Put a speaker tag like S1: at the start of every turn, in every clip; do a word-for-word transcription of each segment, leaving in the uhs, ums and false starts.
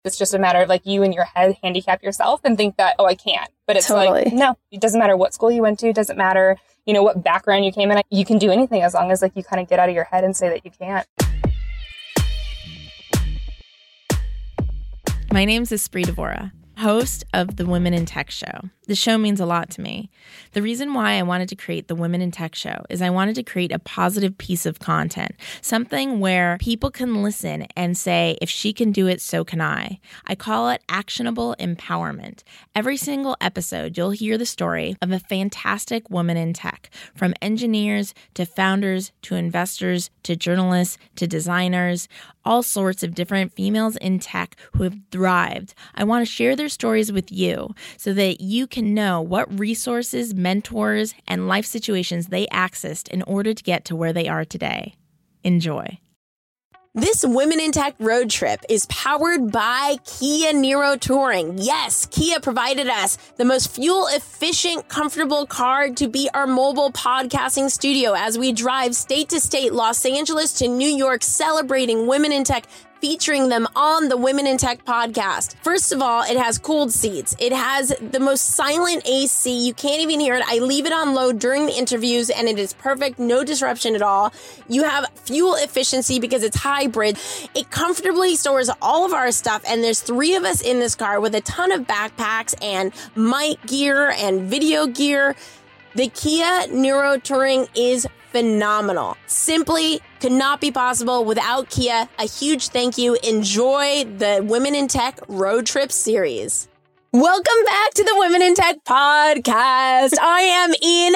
S1: It's just a matter of like you in your head handicap yourself and think that, oh, I can't. But it's totally. Like, no, it doesn't matter what school you went to. It doesn't matter, you know, what background you came in. You can do anything as long as like you kind of get out of your head and say that you can't.
S2: My name's Espree Devora, host of the Women in Tech Show. The show means a lot to me. The reason why I wanted to create the Women in Tech Show is I wanted to create a positive piece of content, something where people can listen and say, if she can do it, so can I. I call it actionable empowerment. Every single episode, you'll hear the story of a fantastic woman in tech, from engineers to founders to investors to journalists to designers, all sorts of different females in tech who have thrived. I want to share their stories with you so that you can know what resources, mentors, and life situations they accessed in order to get to where they are today. Enjoy.
S3: This Women in Tech road trip is powered by Kia Niro Touring. Yes, Kia provided us the most fuel-efficient, comfortable car to be our mobile podcasting studio as we drive state to state, Los Angeles to New York, celebrating women in tech, featuring them on the Women in Tech podcast. First of all, it has cooled seats. It has the most silent A C. You can't even hear it. I leave it on low during the interviews and it is perfect. No disruption at all. You have fuel efficiency because it's hybrid. It comfortably stores all of our stuff, and there's three of us in this car with a ton of backpacks and mic gear and video gear. The Kia Niro Touring is phenomenal. Simply could not be possible without Kia. A huge thank you. Enjoy the Women in Tech road trip series. Welcome back to the Women in Tech podcast. I am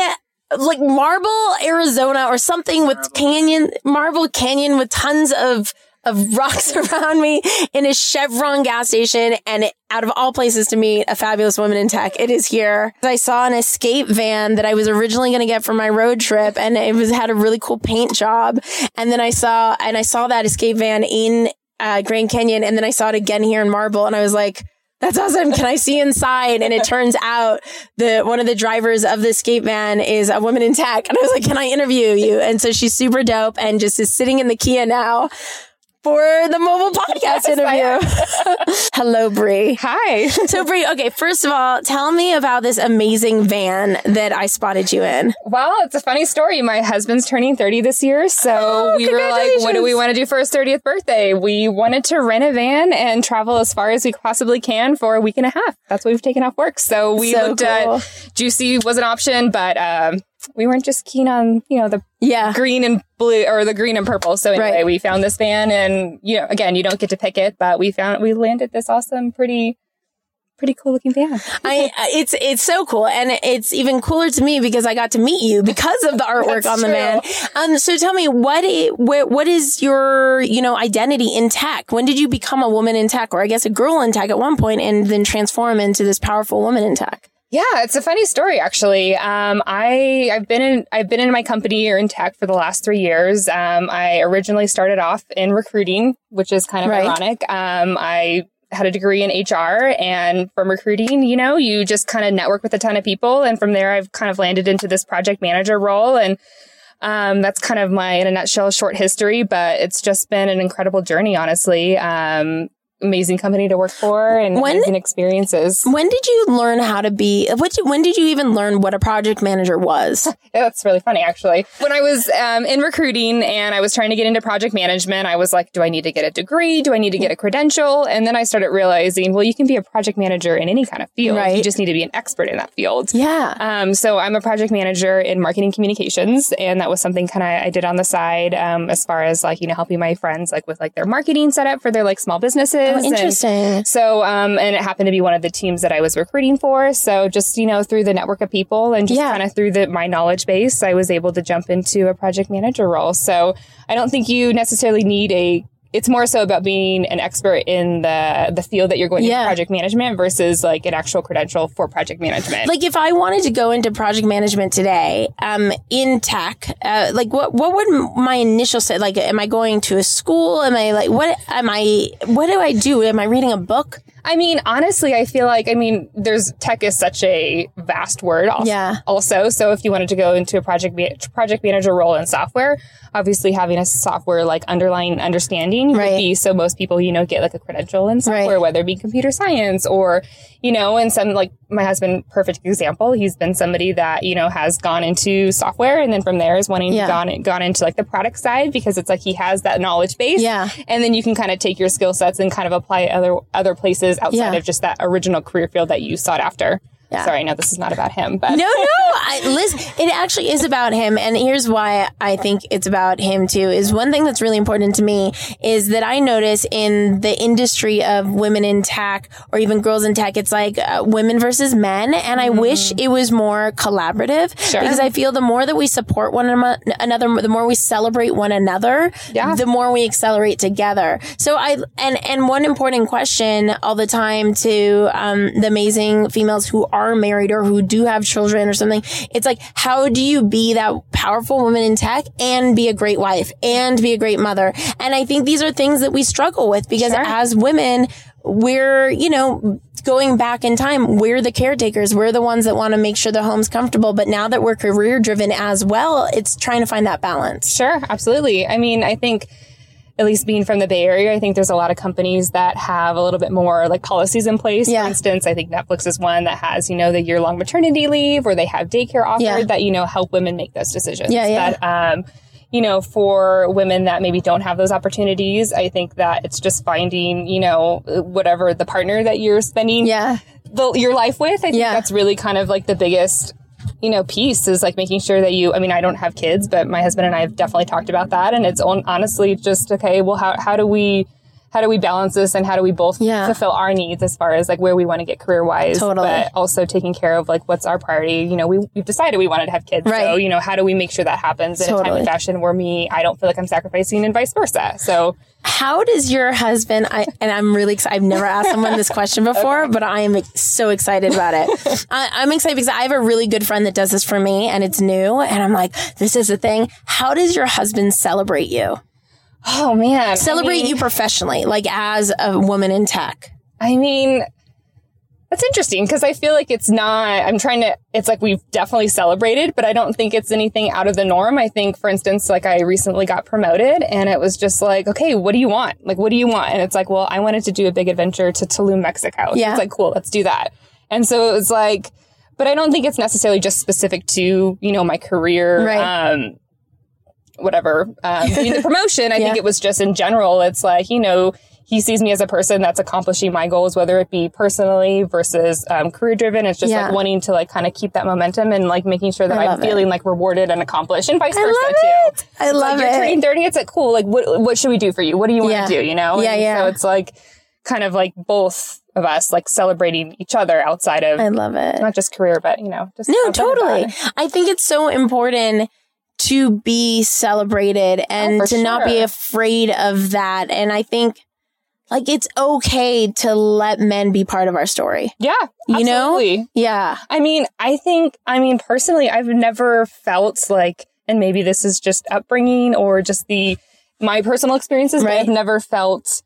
S3: in like Marble, Arizona or something with canyon, Marble Canyon with tons of of rocks around me in a Chevron gas station, and it, out of all places to meet a fabulous woman in tech, it is here. I saw an Escape van that I was originally going to get for my road trip, and it was had a really cool paint job. And then I saw and I saw that Escape van in uh, Grand Canyon, and then I saw it again here in Marble, and I was like, that's awesome. Can I see inside? And it turns out the one of the drivers of the Escape van is a woman in tech, and I was like, can I interview you? And so she's super dope and just is sitting in the Kia now for the mobile podcast yes, interview. Hello, Bree.
S1: Hi.
S3: So, Bree, okay, first of all, tell me about this amazing van that I spotted you in.
S1: Well, it's a funny story. My husband's turning thirty this year, so
S3: oh,
S1: we were like, what do we want to do for his thirtieth birthday? We wanted to rent a van and travel as far as we possibly can for a week and a half. That's what we've taken off work. So we so
S3: looked
S1: cool.
S3: at
S1: Juicy was an option, but um, we weren't just keen on, you know, the
S3: yeah.
S1: green and blue or the green and purple. So anyway, right. we found this van, and, you know, again, you don't get to pick it, but we found, we landed this awesome, pretty, pretty cool looking van.
S3: I, it's, it's so cool. And it's even cooler to me because I got to meet you because of the artwork on the van. Um, so tell me, what, what, what is your, you know, identity in tech? When did you become a woman in tech, or I guess a girl in tech at one point, and then transform into this powerful woman in tech?
S1: Yeah, it's a funny story, actually. Um, I, I've been in, I've been in my company or in tech for the last three years. Um, I originally started off in recruiting, which is kind of
S3: right.
S1: ironic. Um, I had a degree in H R, and from recruiting, you know, you just kind of network with a ton of people. And from there, I've kind of landed into this project manager role. And um, that's kind of my, in a nutshell, short history, but it's just been an incredible journey, honestly. Um, amazing company to work for and when, amazing experiences.
S3: When did you learn how to be, what did, when did you even learn what a project manager was?
S1: Yeah, that's really funny, actually. When I was um, in recruiting and I was trying to get into project management, I was like, do I need to get a degree? Do I need to get a credential? And then I started realizing, well, you can be a project manager in any kind of field.
S3: Right.
S1: You just need to be an expert in that field.
S3: Yeah.
S1: Um, so I'm a project manager in marketing communications, and that was something kind of I did on the side um, as far as like, you know, helping my friends like with like their marketing setup for their like small businesses.
S3: Oh, interesting.
S1: And so, um, and it happened to be one of the teams that I was recruiting for. So just, you know, through the network of people and just yeah. kind of through the, my knowledge base, I was able to jump into a project manager role. So I don't think you necessarily need a, it's more so about being an expert in the the field that you're going
S3: yeah.
S1: into project management versus like an actual credential for project management.
S3: Like if I wanted to go into project management today, um, in tech, uh, like what, what would my initial say? Like, am I going to a school? Am I like, what am I, what do I do? Am I reading a book?
S1: I mean, honestly, I feel like, I mean, there's tech is such a vast word also.
S3: Yeah.
S1: also. So if you wanted to go into a project ma- project manager role in software, obviously having a software like underlying understanding schooling
S3: right.
S1: would be. So most people, you know, get like a credential in software, right. whether it be computer science or, you know, and some like my husband, perfect example. He's been somebody that, you know, has gone into software and then from there is wanting yeah. to gone, gone into like the product side because it's like he has that knowledge base.
S3: Yeah.
S1: And then you can kind of take your skill sets and kind of apply it other, other places outside yeah. of just that original career field that you sought after. Yeah. Sorry, no, this is not about him. But
S3: no, no, I, listen, it actually is about him. And here's why I think it's about him too, is one thing that's really important to me is that I notice in the industry of women in tech or even girls in tech, it's like uh, women versus men. And I mm. wish it was more collaborative
S1: sure.
S3: because I feel the more that we support one another, the more we celebrate one another, yeah. the more we accelerate together. So I, and, and one important question all the time to um, the amazing females who are married or who do have children or something. It's like, how do you be that powerful woman in tech and be a great wife and be a great mother? And I think these are things that we struggle with because sure. as women, we're, you know, going back in time, we're the caretakers. We're the ones that want to make sure the home's comfortable. But now that we're career driven as well, it's trying to find that balance.
S1: Sure. Absolutely. I mean, I think at least being from the Bay Area, I think there's a lot of companies that have a little bit more like policies in place. Yeah. For instance, I think Netflix is one that has, you know, the year-long maternity leave or they have daycare offered yeah. that, you know, help women make those decisions.
S3: Yeah, yeah.
S1: That, um, you know, for women that maybe don't have those opportunities, I think that it's just finding, you know, whatever the partner that you're spending yeah. the, your life with. I think yeah. that's really kind of like the biggest you know, piece is like making sure that you, I mean, I don't have kids, but my husband and I have definitely talked about that. And it's on, honestly just, okay, well, how, how do we, how do we balance this and how do we both yeah. fulfill our needs as far as like where we want to get career wise,
S3: totally.
S1: But also taking care of like, what's our priority? You know, we, we've decided we wanted to have kids. Right. So, you know, how do we make sure that happens in totally. a timely fashion where me, I don't feel like I'm sacrificing and vice versa. So
S3: how does your husband, I, and I'm really excited, I've never asked someone this question before, okay. but I am so excited about it. I, I'm excited because I have a really good friend that does this for me and it's new. And I'm like, this is the thing. How does your husband celebrate you?
S1: Oh, man.
S3: Celebrate
S1: I mean,
S3: you professionally, like as a woman in tech.
S1: I mean, that's interesting because I feel like it's not, I'm trying to, it's like we've definitely celebrated, but I don't think it's anything out of the norm. I think, for instance, like I recently got promoted and it was just like, okay, what do you want? Like, what do you want? And it's like, well, I wanted to do a big adventure to Tulum, Mexico. So yeah. It's like, cool, let's do that. And so it was like, but I don't think it's necessarily just specific to, you know, my career.
S3: Right.
S1: Um, whatever, um, the promotion. I yeah. think it was just in general. It's like, you know, he sees me as a person that's accomplishing my goals, whether it be personally versus um, career driven. It's just yeah. like wanting to like kind of keep that momentum and like making sure that I'm feeling it. like rewarded and accomplished and vice
S3: I
S1: versa
S3: love
S1: too.
S3: It. I
S1: it's
S3: love
S1: like,
S3: it.
S1: You're turning thirty. It's like, cool. Like, what, what should we do for you? What do you want
S3: yeah.
S1: to do? You know?
S3: Yeah,
S1: and
S3: yeah.
S1: So it's like kind of like both of us like celebrating each other outside of,
S3: I love it.
S1: Not just career, but you know, just
S3: no, totally. I think it's so important to be celebrated and
S1: oh,
S3: to
S1: sure.
S3: not be afraid of that. And I think like it's okay to let men be part of our story.
S1: Yeah.
S3: You
S1: absolutely.
S3: know? Yeah.
S1: I mean, I think, I mean, personally, I've never felt like, and maybe this is just upbringing or just the, my personal experiences, right. but I've never felt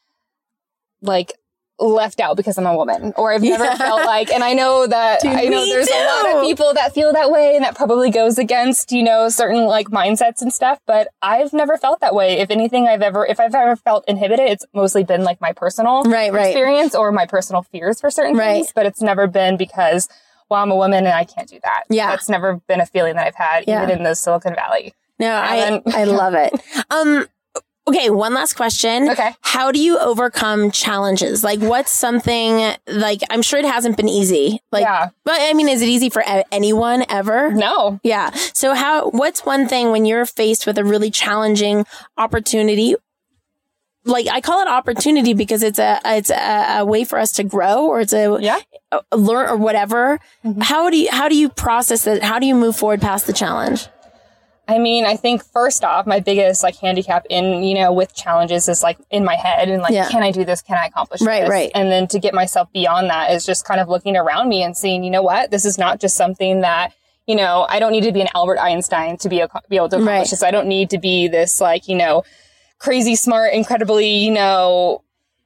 S1: like left out because I'm a woman, or I've never yeah. felt like, and I know that, Dude, I know there's too. a lot of people that feel that way, and that probably goes against, you know, certain like mindsets and stuff, but I've never felt that way. If anything, I've ever, if I've ever felt inhibited, it's mostly been like my personal
S3: right, right.
S1: experience or my personal fears for certain
S3: right.
S1: things, but it's never been because, well, I'm a woman and I can't do that.
S3: Yeah.
S1: That's never been a feeling that I've had,
S3: yeah.
S1: even in the Silicon Valley.
S3: No, I, I love it. Um, Okay, one last question.
S1: Okay.
S3: How do you overcome challenges? Like, what's something, like, I'm sure it hasn't been easy. Like,
S1: yeah.
S3: But, I mean, is it easy for a- anyone ever?
S1: No.
S3: Yeah. So how, what's one thing when you're faced with a really challenging opportunity? Like, I call it opportunity because it's a, it's a, a way for us to grow, or it's a,
S1: yeah.
S3: a learn or whatever. Mm-hmm. How do you, how do you process it? How do you move forward past the challenge?
S1: I mean, I think first off, my biggest like handicap in, you know, with challenges is like in my head and like, yeah. can I do this? Can I accomplish
S3: right,
S1: this?
S3: Right.
S1: And then to get myself beyond that is just kind of looking around me and seeing, you know what, this is not just something that, you know, I don't need to be an Albert Einstein to be, a, be able to accomplish
S3: right.
S1: this. I don't need to be this like, you know, crazy smart, incredibly, you know,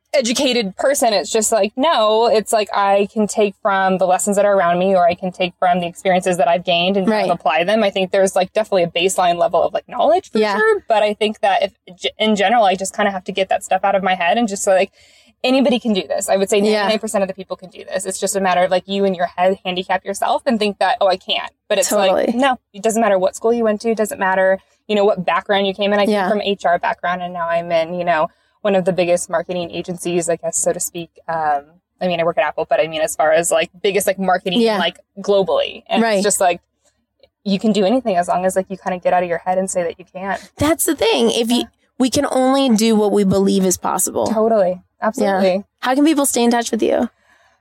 S1: educated person. It's just like, no, it's like I can take from the lessons that are around me, or I can take from the experiences that I've gained and
S3: right.
S1: kind of apply them. I think there's like definitely a baseline level of like knowledge for
S3: yeah.
S1: sure. But I think that if in general, I just kind of have to get that stuff out of my head and just so, like, anybody can do this. I would say ninety-nine percent yeah. of the people can do this. It's just a matter of like you in your head handicap yourself and think that, oh, I can't. But it's
S3: totally.
S1: like, no, it doesn't matter what school you went to. It doesn't matter, you know, what background you came in. I came
S3: yeah.
S1: from H R background, and now I'm in, you know, one of the biggest marketing agencies, I guess, so to speak. Um, I mean, I work at Apple, but I mean, as far as like biggest like marketing, yeah. like globally. And right. it's just like, you can do anything as long as like you kind of get out of your head and say that you can't.
S3: That's the thing. If you, we can only do what we believe is possible.
S1: Totally. Absolutely.
S3: Yeah. How can people stay in touch with you?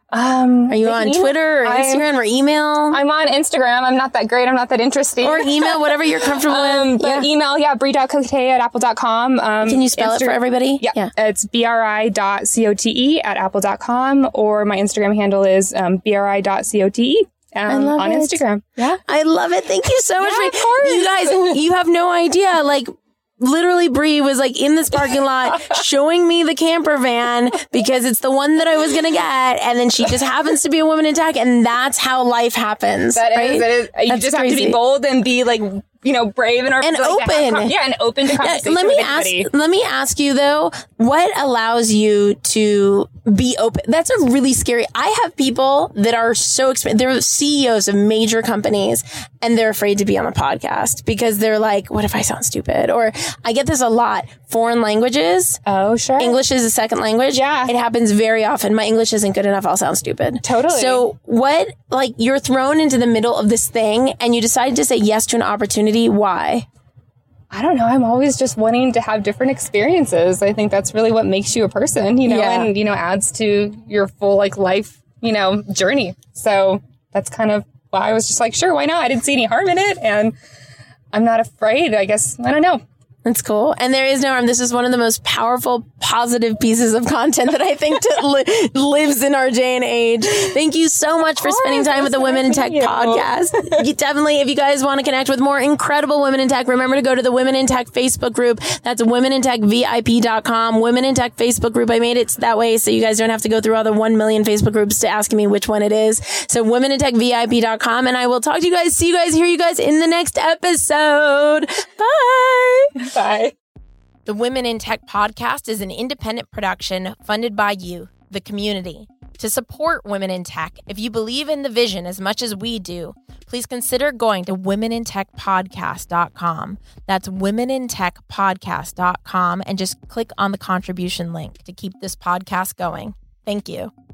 S1: Um,
S3: Are you on email, Twitter or Instagram I'm, or email?
S1: I'm on Instagram. I'm not that great. I'm not that interesting.
S3: Or email, whatever you're comfortable
S1: um,
S3: with.
S1: But
S3: yeah.
S1: email, yeah, bri dot cote at apple dot com. Um,
S3: Can you spell Insta- it for everybody?
S1: Yeah. yeah. It's bri dot cote at apple dot com, or my Instagram handle is um, bri dot cote. Um, on it. Instagram. Yeah.
S3: I love it. Thank you so much.
S1: Yeah,
S3: for,
S1: of course.
S3: You guys, you have no idea. Like, literally, Bri was like in this parking lot showing me the camper van because it's the one that I was going to get. And then she just happens to be a woman in tech. And that's how life happens.
S1: That
S3: right?
S1: is, that is. You
S3: that's
S1: just
S3: crazy.
S1: have to be bold and be like, you know, brave and,
S3: and
S1: like,
S3: open.
S1: Con- yeah, and open to conversation.
S3: Let me
S1: with
S3: ask.
S1: anybody.
S3: Let me ask you though, what allows you to be open? That's a really scary. I have people that are so exp- they're C E Os of major companies, and they're afraid to be on a podcast because they're like, "What if I sound stupid?" Or I get this a lot. Foreign languages.
S1: Oh, sure.
S3: English is a second language.
S1: Yeah,
S3: it happens very often. My English isn't good enough. I'll sound stupid.
S1: Totally.
S3: So what? Like you're thrown into the middle of this thing, and you decide to say yes to an opportunity. Why?
S1: I don't know. I'm always just wanting to have different experiences. I think that's really what makes you a person, you know, yeah. and, you know, adds to your full like life, you know, journey. So that's kind of why I was just like, sure, why not? I didn't see any harm in it. And I'm not afraid, I guess. I don't know.
S3: That's cool. And there is no harm. This is one of the most powerful, positive pieces of content that I think to li- lives in our day and age. Thank you so much for spending time with the Women in Tech podcast. You definitely, if you guys want to connect with more incredible women in tech, remember to go to the Women in Tech Facebook group. That's women in tech V I P dot com. Women in Tech Facebook group. I made it that way so you guys don't have to go through all the one million Facebook groups to ask me which one it is. So women in tech V I P dot com. And I will talk to you guys, see you guys, hear you guys in the next episode. Bye.
S1: Bye.
S2: The Women in Tech podcast is an independent production funded by you, the community. To support Women in Tech, if you believe in the vision as much as we do, please consider going to women in tech podcast dot com. That's women in tech podcast dot com, and just click on the contribution link to keep this podcast going. Thank you.